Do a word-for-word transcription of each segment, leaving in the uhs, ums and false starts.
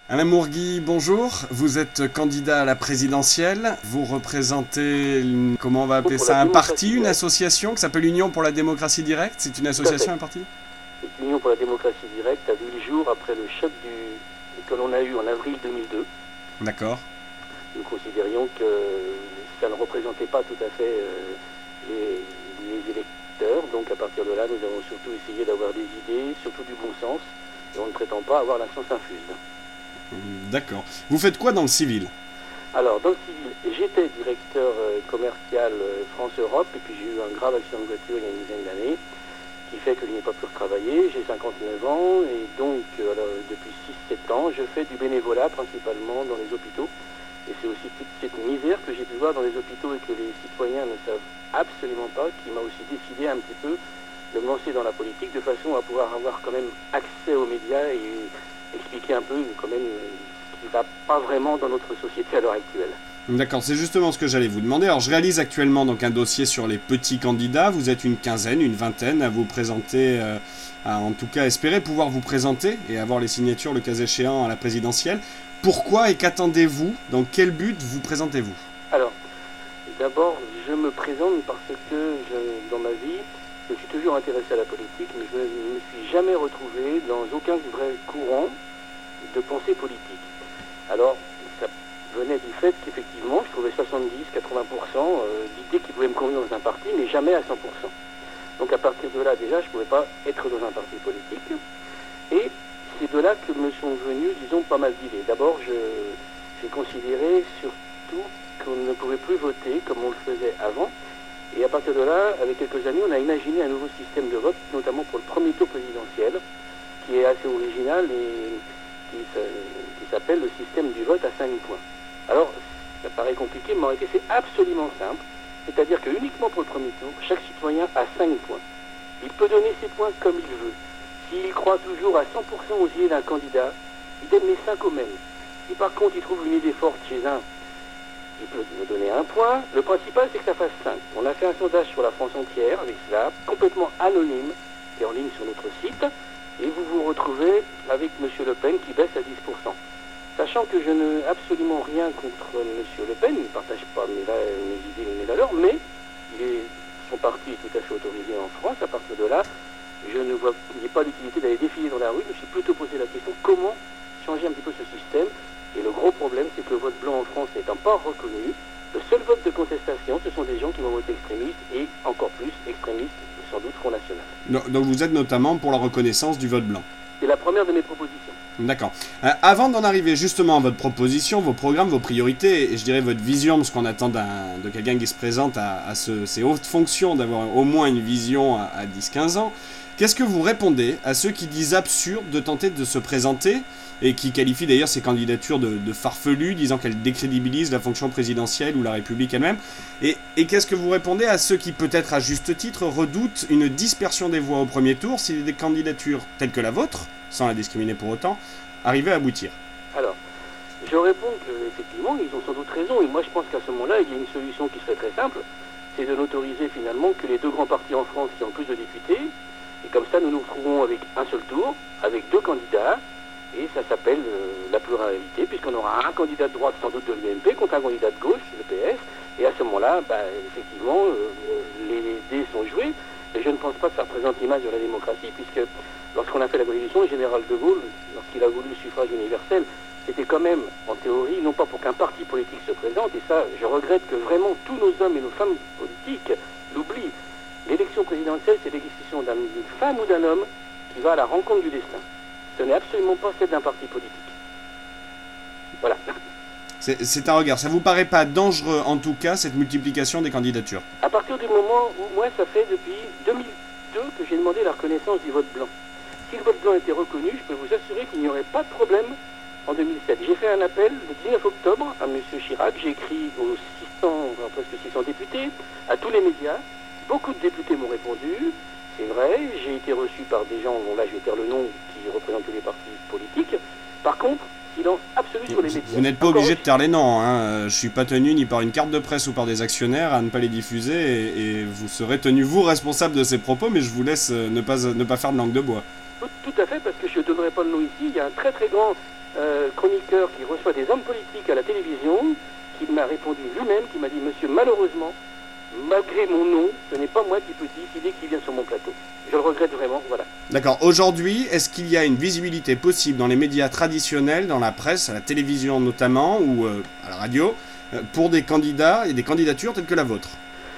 Alain Mourgui, bonjour. Vous êtes candidat à la présidentielle. Vous représentez, une- comment on va appeler Pour ça, la un démocratie parti, une directe. association qui s'appelle Union pour la démocratie directe. C'est une Tout à association, fait. un parti? L'Union pour la démocratie directe a vu le jour après le choc du, que l'on a eu en avril deux mille deux. D'accord. Nous considérions que ça ne représentait pas tout à fait euh, les, les électeurs. Donc à partir de là, nous avons surtout essayé d'avoir des idées, surtout du bon sens. Et on ne prétend pas avoir la science infuse. D'accord. Vous faites quoi dans le civil? Alors, dans le civil, j'étais directeur euh, commercial euh, France-Europe, et puis j'ai eu un grave accident de voiture il y a une dizaine d'années, qui fait que je n'ai pas pu retravailler. J'ai cinquante-neuf ans, et donc, euh, alors, depuis six sept ans, je fais du bénévolat, principalement dans les hôpitaux. Et c'est aussi toute cette misère que j'ai pu voir dans les hôpitaux et que les citoyens ne savent absolument pas, qui m'a aussi décidé un petit peu de me lancer dans la politique, de façon à pouvoir avoir quand même accès aux médias et expliquer un peu quand même ce qui ne va pas vraiment dans notre société à l'heure actuelle. D'accord, c'est justement ce que j'allais vous demander. Alors, je réalise actuellement donc un dossier sur les petits candidats. Vous êtes une quinzaine, une vingtaine à vous présenter, euh, à en tout cas espérer pouvoir vous présenter et avoir les signatures le cas échéant à la présidentielle. Pourquoi et qu'attendez-vous? Dans quel but vous présentez-vous? Alors, d'abord, je me présente parce que je, dans ma vie, je me suis toujours intéressé à la politique, mais je ne me suis jamais retrouvé dans aucun vrai courant de pensée politique. Alors, ça venait du fait qu'effectivement, je trouvais soixante-dix à quatre-vingts pour cent euh, d'idées qui pouvaient me convenir dans un parti, mais jamais à cent pour cent. Donc à partir de là, déjà, je ne pouvais pas être dans un parti politique. Et c'est de là que me sont venues, disons, pas mal d'idées. D'abord, je, j'ai considéré surtout qu'on ne pouvait plus voter comme on le faisait avant. Et à partir de là, avec quelques années, on a imaginé un nouveau système de vote, notamment pour le premier tour présidentiel, qui est assez original et qui, qui s'appelle le système du vote à cinq points. Alors, ça paraît compliqué, mais en réalité, c'est absolument simple. C'est-à-dire que uniquement pour le premier tour, chaque citoyen a cinq points. Il peut donner ses points comme il veut. S'il croit toujours à cent pour cent aux idées d'un candidat, il donne les cinq au même. Si par contre il trouve une idée forte chez un, il peut me donner un point. Le principal, c'est que ça fasse cinq. On a fait un sondage sur la France entière avec cela, complètement anonyme, qui est en ligne sur notre site, et vous vous retrouvez avec M. Le Pen qui baisse à dix pour cent. Sachant que je n'ai absolument rien contre M. Le Pen, il ne partage pas mes, mes idées et mes valeurs, mais il est, son parti est tout à fait autorisé en France. À partir de là, je ne vois pas l'utilité d'aller défiler dans la rue. Je me suis plutôt posé la question comment changer un petit peu ce système. Et le gros problème, c'est que le vote blanc en France n'étant pas reconnu, le seul vote de contestation, ce sont des gens qui vont voter extrémistes et encore plus extrémistes, sans doute Front National. Donc donc vous êtes notamment pour la reconnaissance du vote blanc. C'est la première de mes propositions. D'accord. Euh, avant d'en arriver justement à votre proposition, vos programmes, vos priorités, et je dirais votre vision, parce qu'on attend d'un, de quelqu'un qui se présente à, à ce, ces hautes fonctions, d'avoir au moins une vision à, à dix quinze ans, qu'est-ce que vous répondez à ceux qui disent absurde de tenter de se présenter, et qui qualifient d'ailleurs ces candidatures de, de farfelues, disant qu'elles décrédibilisent la fonction présidentielle ou la République elle-même, et, et qu'est-ce que vous répondez à ceux qui, peut-être à juste titre, redoutent une dispersion des voix au premier tour si des candidatures telles que la vôtre, sans la discriminer pour autant, arrivaient à aboutir? Alors, je réponds qu'effectivement, ils ont sans doute raison, et moi je pense qu'à ce moment-là, il y a une solution qui serait très simple, c'est de n'autoriser finalement que les deux grands partis en France qui ont plus de députés, et comme ça nous nous retrouvons avec un seul tour, avec deux candidats, et ça s'appelle euh, la pluralité, puisqu'on aura un candidat de droite sans doute de l'U M P contre un candidat de gauche, le P S, et à ce moment-là, bah, effectivement, euh, les dés sont joués, et je ne pense pas que ça représente l'image de la démocratie, puisque lorsqu'on a fait la Constitution, le général de Gaulle, lorsqu'il a voulu le suffrage universel, c'était quand même, en théorie, non pas pour qu'un parti politique se présente, et ça, je regrette que vraiment tous nos hommes et nos femmes politiques l'oublient. L'élection présidentielle, c'est l'élection d'une femme ou d'un homme qui va à la rencontre du destin. Ce n'est absolument pas celle d'un parti politique. Voilà. C'est, c'est un regard. Ça vous paraît pas dangereux, en tout cas, cette multiplication des candidatures? À partir du moment où, moi, ça fait depuis deux mille deux que j'ai demandé la reconnaissance du vote blanc. Si le vote blanc était reconnu, je peux vous assurer qu'il n'y aurait pas de problème en deux mille sept. J'ai fait un appel le dix-neuf octobre à M. Chirac. J'ai écrit aux six cents, presque six cents députés, à tous les médias. Beaucoup de députés m'ont répondu. C'est vrai, j'ai été reçu par des gens, bon là je vais taire le nom, qui représentent tous les partis politiques. Par contre, silence absolu sur les médias. Vous n'êtes pas Encore obligé de taire les noms, hein. Je suis pas tenu ni par une carte de presse ou par des actionnaires à ne pas les diffuser, et, et vous serez tenu, vous, responsable de ces propos, mais je vous laisse ne pas, ne pas faire de langue de bois. Tout, tout à fait, parce que je ne donnerai pas le nom ici. Il y a un très très grand euh, chroniqueur qui reçoit des hommes politiques à la télévision, qui m'a répondu lui-même, qui m'a dit « Monsieur, malheureusement, malgré mon nom, ce n'est pas moi qui peux décider qui vient sur mon plateau. » Je le regrette vraiment, voilà. D'accord. Aujourd'hui, est-ce qu'il y a une visibilité possible dans les médias traditionnels, dans la presse, à la télévision notamment, ou euh, à la radio, euh, pour des candidats et des candidatures telles que la vôtre ?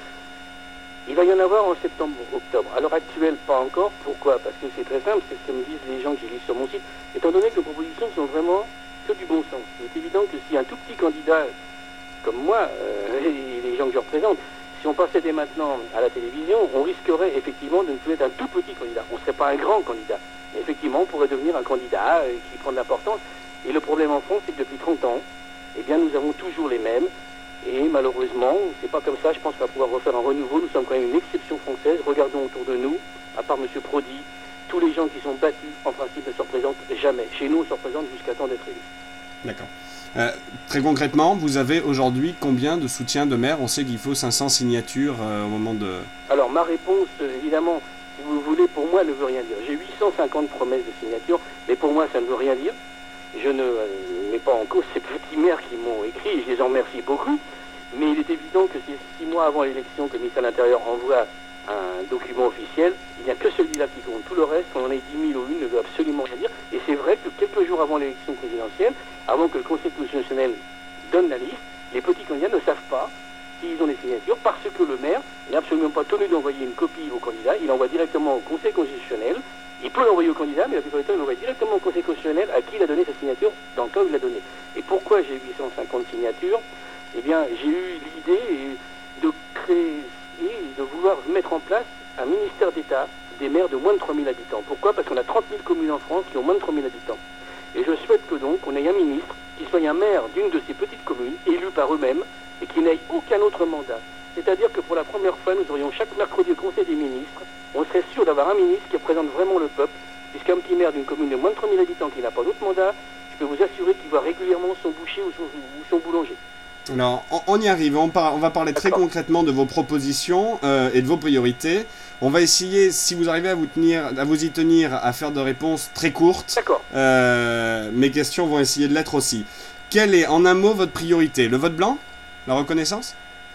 Il va y en avoir en septembre-octobre. À l'heure actuelle, pas encore. Pourquoi ? Parce que c'est très simple, c'est ce que me disent les gens que j'ai lu sur mon site. Étant donné que nos propositions sont vraiment que du bon sens. Il est évident que si un tout petit candidat, comme moi, euh, et les gens que je représente, si on passait dès maintenant à la télévision, on risquerait effectivement de ne plus être un tout petit candidat. On ne serait pas un grand candidat. Mais effectivement, on pourrait devenir un candidat euh, qui prend de l'importance. Et le problème en France, c'est que depuis trente ans, eh bien, nous avons toujours les mêmes. Et malheureusement, c'est pas comme ça, je pense qu'on va pouvoir refaire un renouveau. Nous sommes quand même une exception française. Regardons autour de nous, à part M. Prodi, tous les gens qui sont battus, en principe, ne se représentent jamais. Chez nous, on se représente jusqu'à temps d'être élus. D'accord. Euh, très concrètement, vous avez aujourd'hui combien de soutiens de maires ? On sait qu'il faut cinq cents signatures euh, au moment de... Alors, ma réponse, évidemment, si vous voulez, pour moi, ne veut rien dire. J'ai huit cent cinquante promesses de signatures, mais pour moi, ça ne veut rien dire. Je ne euh, mets pas en cause ces petits maires qui m'ont écrit, et je les en remercie beaucoup. Mais il est évident que c'est six mois avant l'élection que le ministère de l'Intérieur envoie un document officiel. Il n'y a que celui-là qui compte. Tout le reste, qu'on en ait dix mille ou une, ne veut absolument rien dire. Et c'est vrai que quelques jours avant l'élection présidentielle, avant que le Conseil constitutionnel donne la liste, les petits candidats ne savent pas s'ils ont des signatures parce que le maire n'est absolument pas tenu d'envoyer une copie au candidat. Il envoie directement au Conseil constitutionnel. Il peut l'envoyer au candidat, mais la plupart du temps, il l'envoie directement au Conseil constitutionnel à qui il a donné sa signature dans le cas où il l'a donné. Et pourquoi j'ai huit cent cinquante signatures ? Eh bien, j'ai eu l'idée de créer et de vouloir mettre en place un ministère d'État des maires de moins de trois mille habitants. Pourquoi ? Parce qu'on a trente mille communes en France qui ont moins de trois mille habitants. Et je souhaite que donc on ait un ministre qui soit un maire d'une de ces petites communes, élu par eux-mêmes, et qui n'ait aucun autre mandat. C'est-à-dire que pour la première fois, nous aurions chaque mercredi au Conseil des ministres, on serait sûr d'avoir un ministre qui représente vraiment le peuple, puisqu'un petit maire d'une commune de moins de trois mille habitants qui n'a pas d'autre mandat, je peux vous assurer qu'il voit régulièrement son boucher ou son, ou son boulanger. Alors, on, on y arrive, on, par, on va parler très concrètement de vos propositions euh, et de vos priorités. On va essayer, si vous arrivez à vous, tenir, à vous y tenir, à faire de réponses très courtes. D'accord. Euh, mes questions vont essayer de l'être aussi. Quelle est, en un mot, votre priorité ? Le vote blanc ? La reconnaissance ?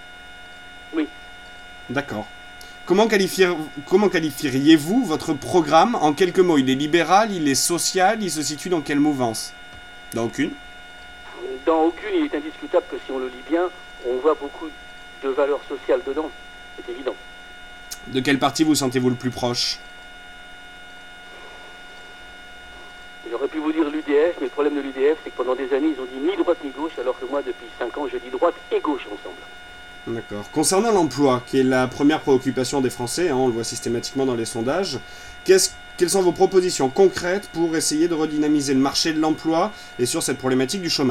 Oui. D'accord. Comment, qualifier, comment qualifieriez-vous votre programme en quelques mots ? Il est libéral, il est social, il se situe dans quelle mouvance ? Dans aucune ? Dans aucune, il est indiscutable que si on le lit bien, on voit beaucoup de valeurs sociales dedans. C'est évident. De quel parti vous sentez-vous le plus proche ? J'aurais pu vous dire l'U D F, mais le problème de l'U D F, c'est que pendant des années, ils ont dit ni droite ni gauche, alors que moi, depuis cinq ans, je dis droite et gauche ensemble. D'accord. Concernant l'emploi, qui est la première préoccupation des Français, hein, on le voit systématiquement dans les sondages, qu'est-ce, quelles sont vos propositions concrètes pour essayer de redynamiser le marché de l'emploi et sur cette problématique du chômage ?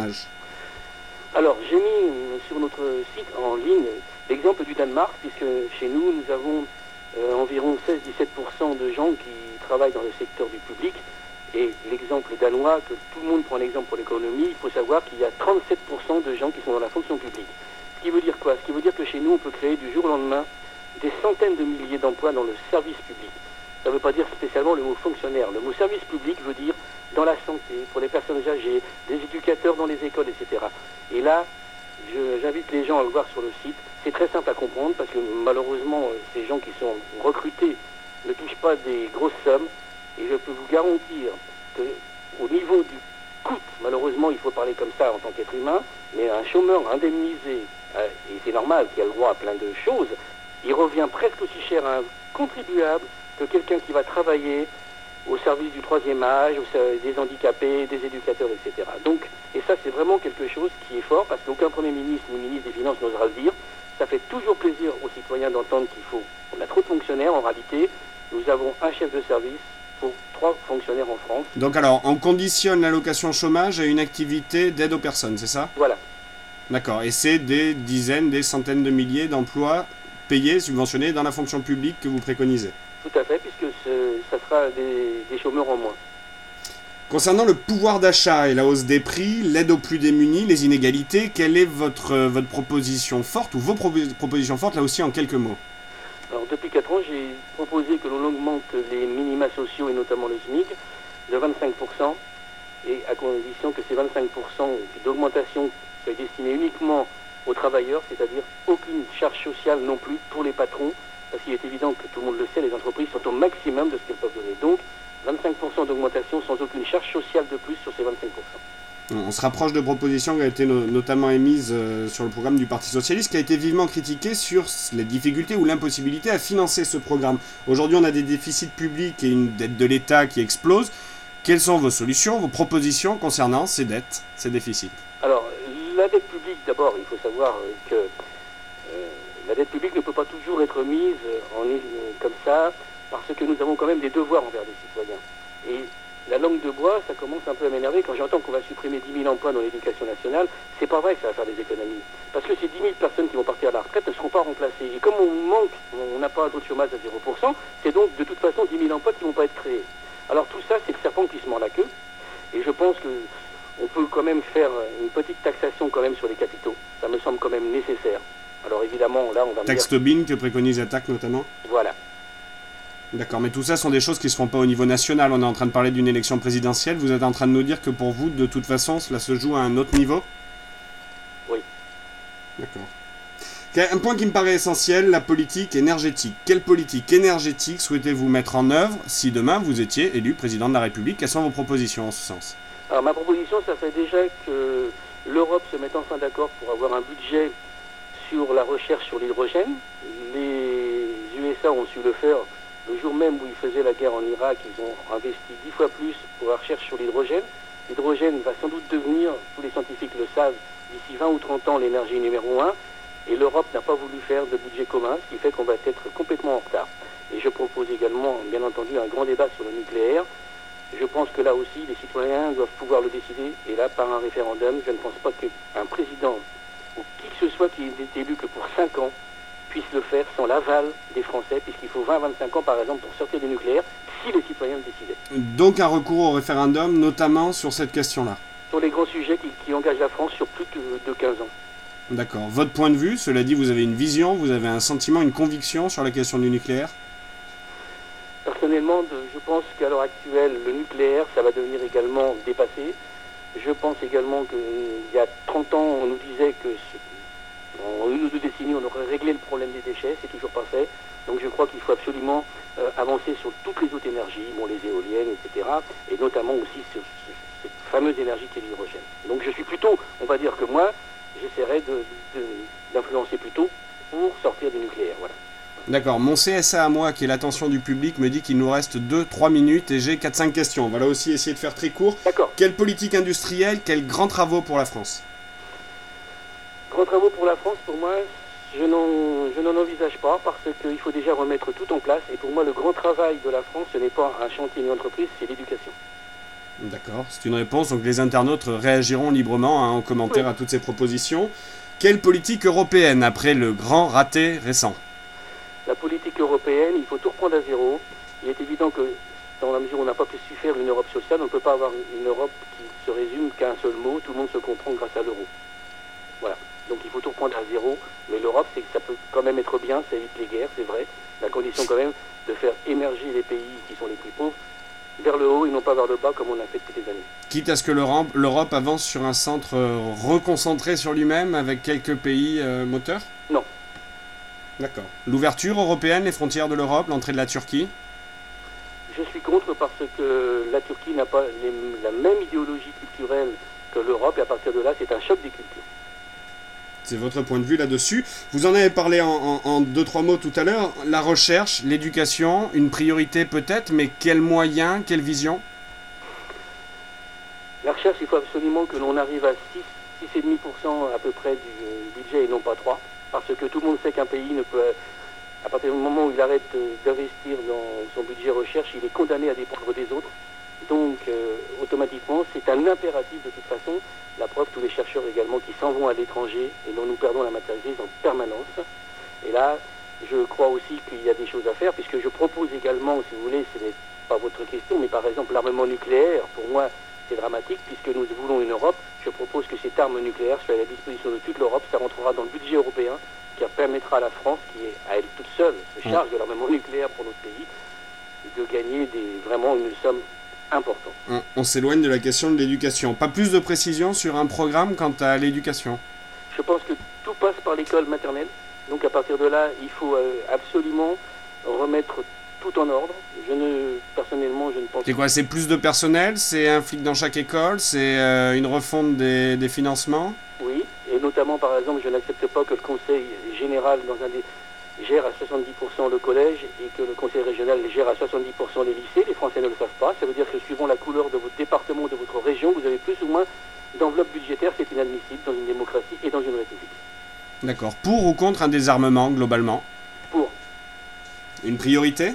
Alors, j'ai mis sur notre site en ligne l'exemple du Danemark, puisque chez nous, nous avons euh, environ seize à dix-sept pour cent de gens qui travaillent dans le secteur du public. Et l'exemple danois, que tout le monde prend l'exemple pour l'économie, il faut savoir qu'il y a trente-sept pour cent de gens qui sont dans la fonction publique. Ce qui veut dire quoi ? Ce qui veut dire que chez nous, on peut créer du jour au lendemain des centaines de milliers d'emplois dans le service public. Ça ne veut pas dire spécialement le mot fonctionnaire. Le mot service public veut dire dans la santé, pour les personnes âgées, des éducateurs dans les écoles, et cetera. Et là, je, j'invite les gens à le voir sur le site. C'est très simple à comprendre parce que malheureusement, ces gens qui sont recrutés ne touchent pas des grosses sommes. Et je peux vous garantir qu'au niveau du coût, malheureusement, il faut parler comme ça en tant qu'être humain, mais un chômeur indemnisé, euh, et c'est normal qu'il a le droit à plein de choses, il revient presque aussi cher à un contribuable que quelqu'un qui va travailler au service du troisième âge, au service des handicapés, des éducateurs, et cetera. Donc, et ça, c'est vraiment quelque chose qui est fort, parce qu'aucun Premier ministre ou ministre des Finances n'osera le dire. Ça fait toujours plaisir aux citoyens d'entendre qu'il faut... On a trop de fonctionnaires, en réalité. Nous avons un chef de service pour trois fonctionnaires en France. Donc alors, on conditionne l'allocation chômage à une activité d'aide aux personnes, c'est ça ? Voilà. D'accord, et c'est des dizaines, des centaines de milliers d'emplois payés, subventionnés dans la fonction publique que vous préconisez ? Tout à fait, puisque ce, ça sera des, des chômeurs en moins. Concernant le pouvoir d'achat et la hausse des prix, l'aide aux plus démunis, les inégalités, quelle est votre, votre proposition forte, ou vos pro- propositions fortes, là aussi en quelques mots ? Alors, depuis quatre ans, j'ai proposé que l'on augmente les minima sociaux, et notamment le SMIC, de vingt-cinq pour cent. et à condition que ces vingt-cinq pour cent d'augmentation soient destinés uniquement aux travailleurs, c'est-à-dire aucune charge sociale non plus pour les patrons, parce qu'il est évident que tout le monde le sait, les entreprises sont au maximum de ce qu'elles peuvent donner. Donc, vingt-cinq pour cent d'augmentation sans aucune charge sociale de plus sur ces vingt-cinq pour cent. On se rapproche de propositions qui ont été no- notamment émises euh, sur le programme du Parti Socialiste, qui a été vivement critiqué sur les difficultés ou l'impossibilité à financer ce programme. Aujourd'hui, on a des déficits publics et une dette de l'État qui explose. Quelles sont vos solutions, vos propositions concernant ces dettes, ces déficits ? Alors, la dette publique, d'abord, il faut savoir que euh, la dette publique ne peut pas toujours être mise en île comme ça, parce que nous avons quand même des devoirs envers les citoyens. Et la langue de bois, ça commence un peu à m'énerver quand j'entends qu'on va supprimer dix mille emplois dans l'éducation nationale. C'est pas vrai que ça va faire des économies. Parce que ces dix mille personnes qui vont partir à la retraite ne seront pas remplacées. Et comme on manque, on n'a pas un taux de chômage à zéro pour cent, c'est donc de toute façon dix mille emplois qui ne vont pas être créés. Alors tout ça, c'est le serpent qui se mord la queue. Et je pense que on peut quand même faire une petite taxation quand même sur les capitaux. Ça me semble quand même nécessaire. Alors évidemment, là, on va me Taxe dire... Tobin que préconise Attaque notamment ? Voilà. D'accord, mais tout ça sont des choses qui ne se font pas au niveau national. On est en train de parler d'une élection présidentielle. Vous êtes en train de nous dire que pour vous, de toute façon, cela se joue à un autre niveau ? Oui. D'accord. Un point qui me paraît essentiel, la politique énergétique. Quelle politique énergétique souhaitez-vous mettre en œuvre si demain vous étiez élu président de la République ? Quelles sont vos propositions en ce sens ? Alors ma proposition, ça serait déjà que l'Europe se mette enfin d'accord pour avoir un budget sur la recherche sur l'hydrogène. Les U S A ont su le faire. Le jour même où ils faisaient la guerre en Irak, ils ont investi dix fois plus pour la recherche sur l'hydrogène. L'hydrogène va sans doute devenir, tous les scientifiques le savent, d'ici vingt ou trente ans, l'énergie numéro un. Et l'Europe n'a pas voulu faire de budget commun, ce qui fait qu'on va être complètement en retard. Et je propose également, bien entendu, un grand débat sur le nucléaire. Je pense que là aussi, les citoyens doivent pouvoir le décider. Et là, par un référendum, je ne pense pas qu'un président ou qui que ce soit qui est élu que pour cinq ans puisse le faire sans l'aval des Français, puisqu'il faut vingt à vingt-cinq ans, par exemple, pour sortir du nucléaire, si les citoyens le décidaient. Donc un recours au référendum, notamment sur cette question-là. Sur les grands sujets qui, qui engagent la France sur plus de quinze ans. D'accord. Votre point de vue, cela dit, vous avez une vision, vous avez un sentiment, une conviction sur la question du nucléaire ? Personnellement, de, je pense qu'à l'heure actuelle, le nucléaire, ça va devenir également dépassé. Je pense également qu'il y a trente ans, on nous disait que en une ou deux décennies, on aurait réglé le problème des déchets, c'est toujours pas fait. Donc je crois qu'il faut absolument euh, avancer sur toutes les autres énergies, bon, les éoliennes, et cetera. Et notamment aussi sur, sur cette fameuse énergie qui est l'hydrogène. Donc je suis plutôt, on va dire que moi, j'essaierai de, de, d'influencer plutôt pour sortir du nucléaire, voilà. D'accord, mon C S A à moi, qui est l'attention du public, me dit qu'il nous reste deux trois minutes et j'ai quatre cinq questions. On va là aussi essayer de faire très court. D'accord. Quelle politique industrielle, quels grands travaux pour la France ? Grands travaux pour la France, pour moi, je n'en, je n'en envisage pas parce qu'il faut déjà remettre tout en place. Et pour moi, le grand travail de la France, ce n'est pas un chantier, une entreprise, c'est l'éducation. D'accord, c'est une réponse. Donc les internautes réagiront librement hein, en commentaire oui. à toutes ces propositions. Quelle politique européenne après le grand raté récent ? La politique européenne, il faut tout reprendre à zéro. Il est évident que dans la mesure où on n'a pas pu su faire une Europe sociale, on ne peut pas avoir une Europe qui se résume qu'à un seul mot. Tout le monde se comprend grâce à l'euro. Voilà. Donc il faut tout reprendre à zéro. Mais l'Europe, c'est que ça peut quand même être bien, ça évite les guerres, c'est vrai. La condition quand même de faire émerger les pays qui sont les plus pauvres vers le haut et non pas vers le bas comme on a fait depuis des années. Quitte à ce que l'Europe, l'Europe avance sur un centre reconcentré sur lui-même avec quelques pays euh, moteurs ? Non. D'accord. L'ouverture européenne, les frontières de l'Europe, l'entrée de la Turquie ? Je suis contre parce que la Turquie n'a pas les, la même idéologie culturelle que l'Europe et à partir de là, c'est un choc des cultures. C'est votre point de vue là-dessus. Vous en avez parlé en, en, en deux, trois mots tout à l'heure. La recherche, l'éducation, une priorité peut-être, mais quels moyens, quelle vision ? La recherche, il faut absolument que l'on arrive à six virgule cinq pour cent à peu près du budget et non pas trois. Parce que tout le monde sait qu'un pays ne peut, à partir du moment où il arrête d'investir dans son budget recherche, il est condamné à dépendre des autres. Donc, euh, automatiquement, c'est un impératif de toute façon. La preuve, tous les chercheurs également qui s'en vont à l'étranger et dont nous perdons la matière grise en permanence. Et là, je crois aussi qu'il y a des choses à faire, puisque je propose également, si vous voulez, ce n'est pas votre question, mais par exemple l'armement nucléaire, pour moi, c'est dramatique, puisque nous voulons une Europe. Je propose que cette arme nucléaire soit à la disposition de toute l'Europe. Ça rentrera dans le budget européen, qui permettra à la France, qui est à elle toute seule, se charge de l'armement nucléaire pour notre pays, de gagner des, vraiment une somme important. On, on s'éloigne de la question de l'éducation. Pas plus de précision sur un programme quant à l'éducation? Je pense que tout passe par l'école maternelle. Donc à partir de là, il faut euh, absolument remettre tout en ordre. Je ne, personnellement, je ne pense pas. C'est quoi? C'est plus de personnel? C'est un flic dans chaque école? C'est euh, une refonte des, des financements? Oui, et notamment, par exemple, je n'accepte pas que le conseil général dans un des gère à soixante-dix pour cent le collège et que le conseil régional gère à soixante-dix pour cent les lycées. Les Français ne le savent pas. Ça veut dire que suivant la couleur de votre département, de votre région, vous avez plus ou moins d'enveloppe budgétaire. C'est inadmissible dans une démocratie et dans une république. D'accord. Pour ou contre un désarmement, globalement? Pour. Une priorité?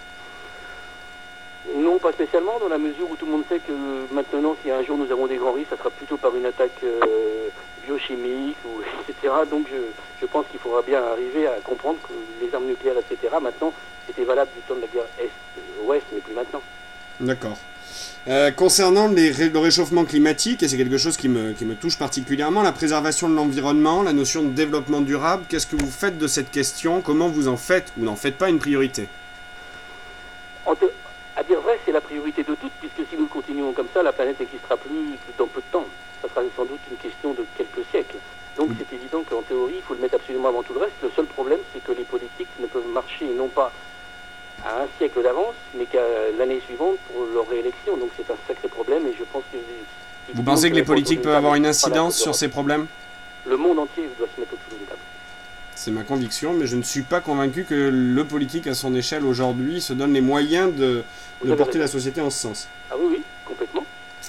Non, pas spécialement, dans la mesure où tout le monde sait que maintenant, si un jour nous avons des grands risques, ça sera plutôt par une attaque euh, biochimique, ou, et cetera. Donc je, je pense qu'il faudra bien arriver à comprendre que les armes nucléaires, et cetera, maintenant, c'était valable du temps de la guerre Est-Ouest, mais plus maintenant. D'accord. Euh, concernant les ré- le réchauffement climatique, et c'est quelque chose qui me, qui me touche particulièrement, la préservation de l'environnement, la notion de développement durable, qu'est-ce que vous faites de cette question? Comment vous en faites ou n'en faites pas une priorité? En te- À dire vrai, c'est la priorité de toutes, puisque si nous continuons comme ça, la planète n'existera plus dans peu de temps. Ça sera sans doute une question de quelques siècles. Donc mmh. c'est évident qu'en théorie, il faut le mettre absolument avant tout le reste. Le seul problème, c'est que les politiques ne peuvent marcher non pas à un siècle d'avance, mais qu'à l'année suivante pour leur réélection. Donc c'est un sacré problème et je pense que... Vous pensez que les politiques peuvent avoir une incidence sur ces problèmes? Le monde entier doit se mettre autour d'une table. C'est ma conviction, mais je ne suis pas convaincu que le politique à son échelle aujourd'hui se donne les moyens de, de porter la société en ce sens. Ah oui, oui, complètement.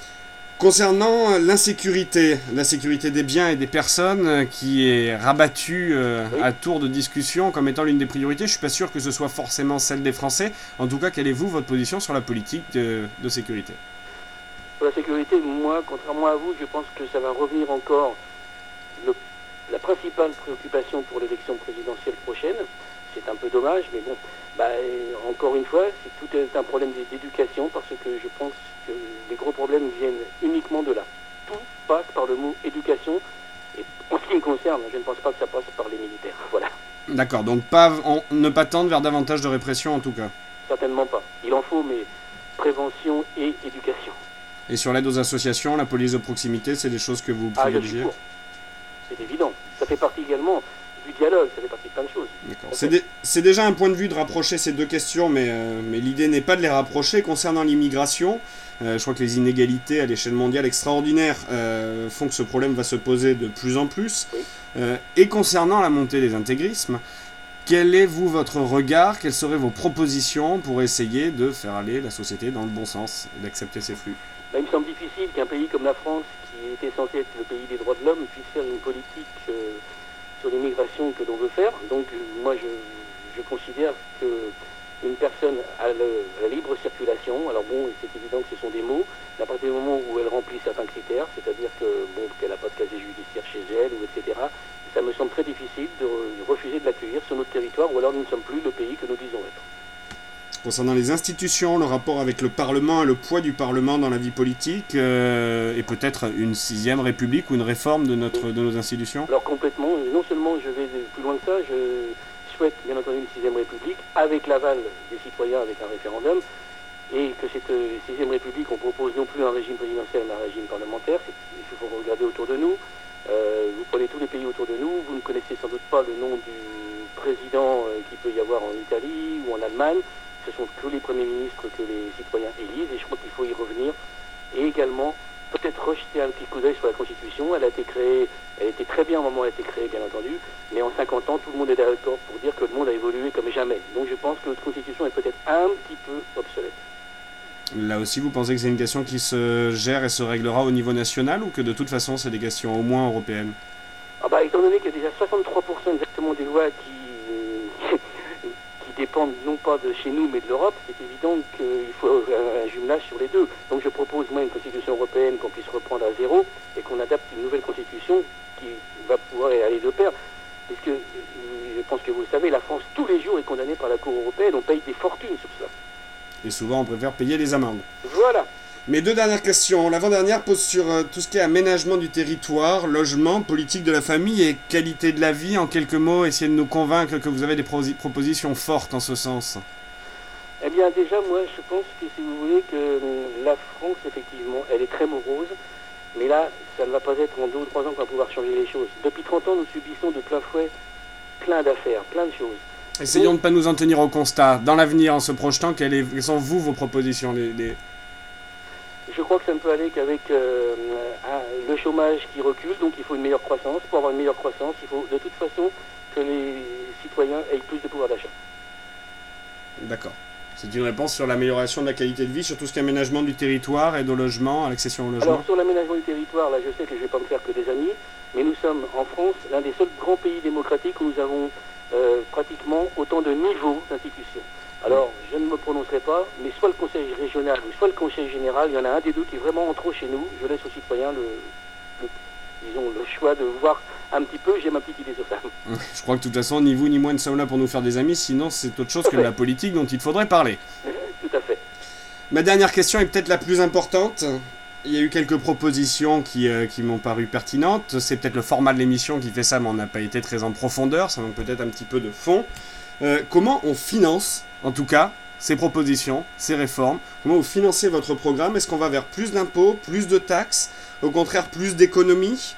Concernant l'insécurité, la sécurité des biens et des personnes qui est rabattue euh, oui. à tour de discussion comme étant l'une des priorités, je ne suis pas sûr que ce soit forcément celle des Français. En tout cas, quelle est vous, votre position sur la politique de, de sécurité? Pour la sécurité, moi, contrairement à vous, je pense que ça va revenir encore le, la principale préoccupation pour l'élection présidentielle prochaine. C'est un peu dommage, mais bon, bah, encore une fois, c'est, tout est un problème d'éducation parce que je pense que les gros problèmes viennent uniquement de là. Tout passe par le mot éducation et en ce qui me concerne, je ne pense pas que ça passe par les militaires. Voilà. D'accord, donc pas, on, ne pas tendre vers davantage de répression en tout cas. Certainement pas. Il en faut, mais prévention et éducation. Et sur l'aide aux associations, la police de proximité, c'est des choses que vous privilégiez? Ah, c'est évident. Ça fait partie également du dialogue, ça fait partie de plein de choses. D'accord. C'est, dé- c'est déjà un point de vue de rapprocher ces deux questions, mais, euh, mais l'idée n'est pas de les rapprocher. Concernant l'immigration, euh, je crois que les inégalités à l'échelle mondiale extraordinaires euh, font que ce problème va se poser de plus en plus. Oui. Euh, et concernant la montée des intégrismes, quel est, vous, votre regard? Quelles seraient vos propositions pour essayer de faire aller la société dans le bon sens et d'accepter ces flux? Ben, il me semble difficile qu'un pays comme la France, qui était censé être le pays des droits de l'homme, puisse faire une politique euh, sur l'immigration que l'on veut faire. Donc euh, moi je, je considère qu'une personne a le, la libre circulation. Alors bon, c'est évident que ce sont des mots, mais à partir du moment où elle remplit certains critères, c'est-à-dire que bon, qu'elle n'a pas de casier judiciaire chez elle, ou et cetera, ça me semble très difficile de refuser de l'accueillir sur notre territoire, ou alors nous ne sommes plus le pays que nous disons être. Concernant les institutions, le rapport avec le Parlement et le poids du Parlement dans la vie politique, euh, et peut-être une sixième république ou une réforme de, notre, de nos institutions? Alors complètement, non seulement je vais plus loin que ça, je souhaite bien entendu une sixième république avec l'aval des citoyens avec un référendum, et que cette euh, sixième république, on propose non plus un régime présidentiel mais un régime parlementaire. C'est, il faut regarder autour de nous. Euh, vous prenez tous les pays autour de nous, vous ne connaissez sans doute pas le nom du président euh, qu'il peut y avoir en Italie ou en Allemagne. Ce sont tous les premiers ministres que les citoyens élisent et je crois qu'il faut y revenir. Et également, peut-être rejeter un petit coup d'œil sur la Constitution. Elle a été créée, elle était très bien au moment où elle a été créée, bien entendu, mais en cinquante ans, tout le monde est d'accord pour dire que le monde a évolué comme jamais. Donc je pense que notre Constitution est peut-être un petit peu obsolète. Là aussi, vous pensez que c'est une question qui se gère et se réglera au niveau national ou que de toute façon, c'est des questions au moins européennes? Ah bah, étant donné qu'il y a déjà soixante-trois pour cent exactement des lois qui... dépendent non pas de chez nous mais de l'Europe, c'est évident qu'il faut un jumelage sur les deux. Donc je propose moi une constitution européenne qu'on puisse reprendre à zéro et qu'on adapte une nouvelle constitution qui va pouvoir aller de pair. Puisque je pense que vous le savez, la France tous les jours est condamnée par la Cour européenne, on paye des fortunes sur cela. Et souvent on préfère payer les amendes. Voilà. Mes deux dernières questions. L'avant-dernière pose sur euh, tout ce qui est aménagement du territoire, logement, politique de la famille et qualité de la vie. En quelques mots, essayez de nous convaincre que vous avez des pro- propositions fortes en ce sens. Eh bien, déjà, moi, je pense que, si vous voulez, que euh, la France, effectivement, elle est très morose. Mais là, ça ne va pas être en deux ou trois ans qu'on va pouvoir changer les choses. Depuis trente ans, nous subissons de plein fouet plein d'affaires, plein de choses. Essayons de ne pas nous en tenir au constat. Dans l'avenir, en se projetant, quelles, est, quelles sont, vous, vos propositions les, les... Je crois que ça ne peut aller qu'avec euh, un, le chômage qui recule, donc il faut une meilleure croissance. Pour avoir une meilleure croissance, il faut de toute façon que les citoyens aient plus de pouvoir d'achat. D'accord. C'est une réponse sur l'amélioration de la qualité de vie, sur tout ce qui est aménagement du territoire et de logement, à l'accession au logement. Alors sur l'aménagement du territoire, là je sais que je ne vais pas me faire que des amis, mais nous sommes en France l'un des seuls grands pays démocratiques où nous avons euh, pratiquement autant de niveaux d'institutions. Alors je ne me prononcerai pas, mais soit le conseil régional ou soit le conseil général, il y en a un des deux qui est vraiment en trop chez nous. Je laisse aux citoyens le, le, disons, le choix de voir un petit peu, j'ai ma petite idée sur ça. Je crois que de toute façon, ni vous ni moi ne sommes là pour nous faire des amis, sinon c'est autre chose que de la politique dont il faudrait parler. Tout à fait. Ma dernière question est peut-être la plus importante. Il y a eu quelques propositions qui, euh, qui m'ont paru pertinentes. C'est peut-être le format de l'émission qui fait ça, mais on n'a pas été très en profondeur. Ça manque peut-être un petit peu de fond. Euh, comment on finance, en tout cas, ces propositions, ces réformes? Comment vous financez votre programme? Est-ce qu'on va vers plus d'impôts, plus de taxes, au contraire plus d'économies?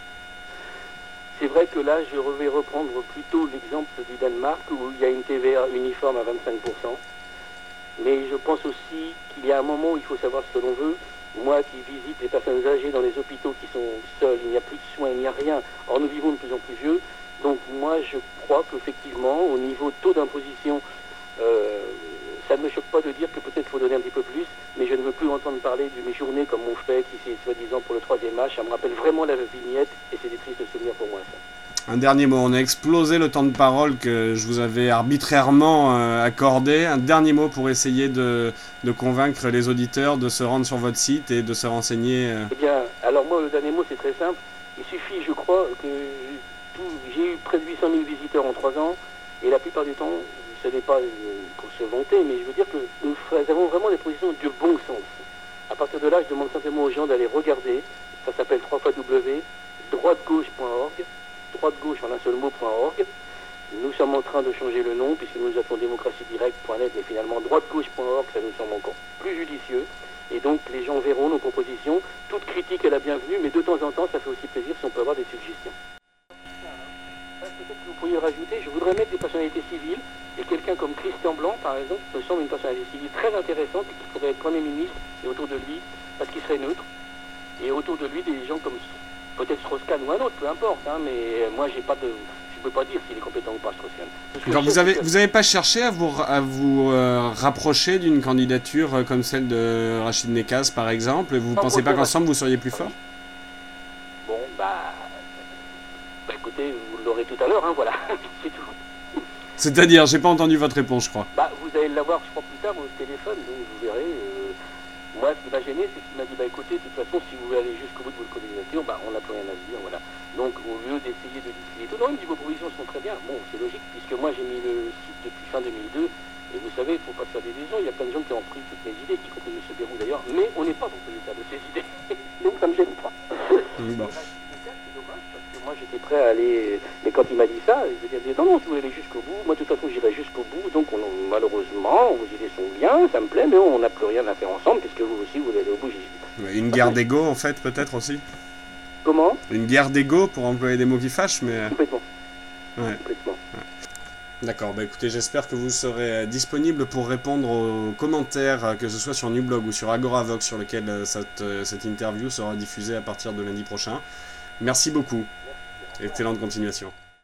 C'est vrai que là, je vais reprendre plutôt l'exemple du Danemark, où il y a une T V A uniforme à vingt-cinq pour cent. Mais je pense aussi qu'il y a un moment où il faut savoir ce que l'on veut. Moi qui visite les personnes âgées dans les hôpitaux qui sont seules, il n'y a plus de soins, il n'y a rien. Or, nous vivons de plus en plus vieux. Donc moi, je crois qu'effectivement, au niveau taux d'imposition, euh, ça ne me choque pas de dire que peut-être il faut donner un petit peu plus, mais je ne veux plus entendre parler de mes journées comme on fait, qui c'est soi-disant pour le troisième âge. Ça me rappelle vraiment la vignette et c'est des tristes souvenirs pour moi, ça. Un dernier mot, on a explosé le temps de parole que je vous avais arbitrairement euh, accordé. Un dernier mot pour essayer de, de convaincre les auditeurs de se rendre sur votre site et de se renseigner. Euh... Eh bien, alors moi, le dernier mot, c'est très simple. Il suffit, je crois, que tout, j'ai eu près de huit cent mille visiteurs en trois ans, et la plupart du temps, ce n'est pas pour se vanter, mais je veux dire que nous avons vraiment des positions de bon sens. À partir de là, je demande simplement aux gens d'aller regarder. Ça s'appelle w w w point droite gauche point org. droite gauche en un seul mot point org. Nous sommes en train de changer le nom puisque nous appelons démocratie directe point net, mais finalement droite gauche point org, ça nous semble encore plus judicieux. Et donc les gens verront nos propositions. Toute critique est la bienvenue, mais de temps en temps, ça fait aussi plaisir si on peut avoir des suggestions. Peut-être que vous pourriez rajouter, je voudrais mettre des personnalités civiles, et quelqu'un comme Christian Blanc, par exemple, me semble une personnalité civile très intéressante et qui pourrait être Premier ministre, et autour de lui, parce qu'il serait neutre, et autour de lui des gens comme peut-être Strauss-Kahn ou un autre, peu importe, hein, mais moi j'ai pas de, je peux pas dire s'il est compétent ou pas, Strauss-Kahn. Alors vous avez, vous avez pas cherché à vous, à vous euh, rapprocher d'une candidature euh, comme celle de Rachid Nekaz par exemple? Vous ne pensez pas qu'ensemble vous seriez plus fort? Bon, bah, bah écoutez, vous l'aurez tout à l'heure, hein, voilà, c'est tout. C'est-à-dire, j'ai pas entendu votre réponse, je crois. Bah, vous allez l'avoir, je crois, plus tard au téléphone, donc vous verrez. Euh, moi, ce qui m'a gêné, c'est qu'il m'a dit, bah écoutez, de toute façon, si vous voulez aller jusqu'au bout de votre candidature, bah on n'a plus rien à se dire, voilà. Donc, au lieu d'essayer de discuter tout, non, il me dit, vos propositions sont très bien. Bon, c'est logique, puisque moi, j'ai mis le site depuis fin deux mille deux, et vous savez, il ne faut pas faire des illusions, il y a plein de gens qui ont pris toutes mes idées, y compris M. Bérou d'ailleurs, mais on n'est pas propriétaire de ces idées, donc ça ne me gêne pas. Bon. Moi j'étais prêt à aller, mais quand il m'a dit ça, je lui ai dit non, non, si vous voulez aller jusqu'au bout, moi de toute façon j'irai jusqu'au bout, donc on, malheureusement, vos idées sont bien, ça me plaît, mais on n'a plus rien à faire ensemble, puisque vous aussi vous voulez aller au bout, j'y suis. Une guerre d'ego en fait, peut-être aussi. Comment? Une guerre d'ego, pour employer des mots qui fâchent, mais... Complètement. Ouais. Complètement. Ouais. D'accord, bah écoutez, j'espère que vous serez disponible pour répondre aux commentaires, que ce soit sur Newblog ou sur Agoravox, sur lesquels cette, cette interview sera diffusée à partir de lundi prochain. Merci beaucoup. Excellente continuation.